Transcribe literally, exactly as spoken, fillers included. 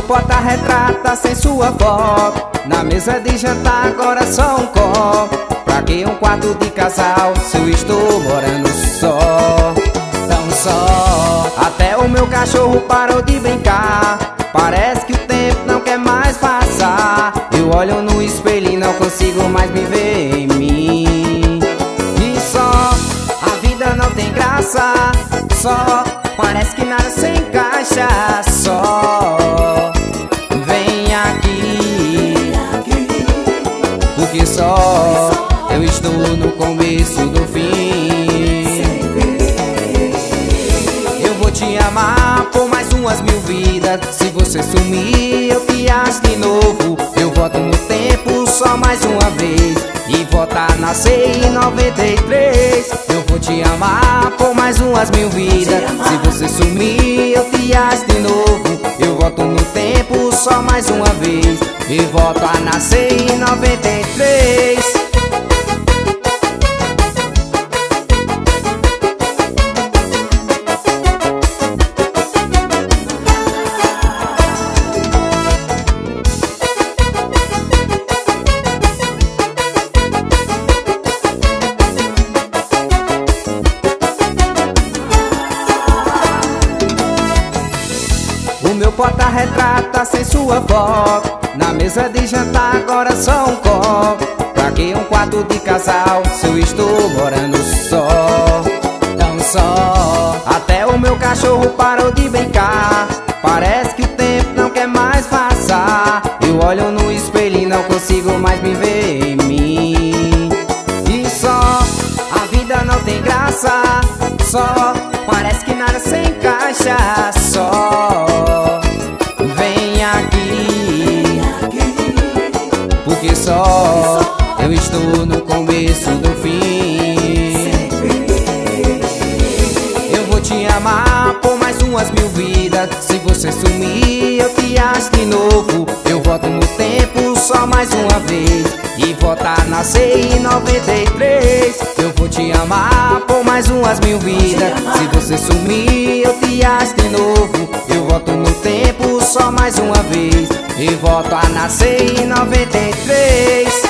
porta-retrato tá sem sua foto. Na mesa de jantar agora só um copo. Pra que um quarto de casal se eu estou morando só? Tão só. Até o meu cachorro parou de brincar. Parece que o tempo não quer mais passar. Eu olho no espelho e não consigo mais me ver em mim. E só, a vida não tem graça. Só, parece que nada se encaixa. Só, vem aqui, porque só eu estou no começo do fim. Eu vou te amar por mais umas mil vidas. Se você sumir, eu te acho de novo. Eu volto no tempo só mais uma vez e volto a nascer em noventa e três. Eu vou te amar por mais umas mil vidas. Se você sumir, eu te acho de novo. Eu volto no tempo só mais uma vez e volto a nascer em noventa e três. O meu porta-retrato tá sem sua foto. Na mesa de jantar agora só um copo. Pra que um quarto de casal se eu estou morando só? Tão só. Até o meu cachorro parou de brincar. Parece que o tempo não quer mais passar. Eu olho no espelho e não consigo mais me ver em mim. E só, a vida não tem graça. Só, parece que nada se encaixa. Só, vem aqui, porque só eu estou no começo do fim. Eu vou te amar por mais umas mil vidas. Se você sumir, eu te acho de novo. Eu volto no tempo só mais uma vez e volto a nascer em noventa e três. Eu vou te amar por mais umas mil vidas. Se você sumir, eu te acho de novo. Eu volto no tempo só mais uma vez e volto a nascer em noventa e três.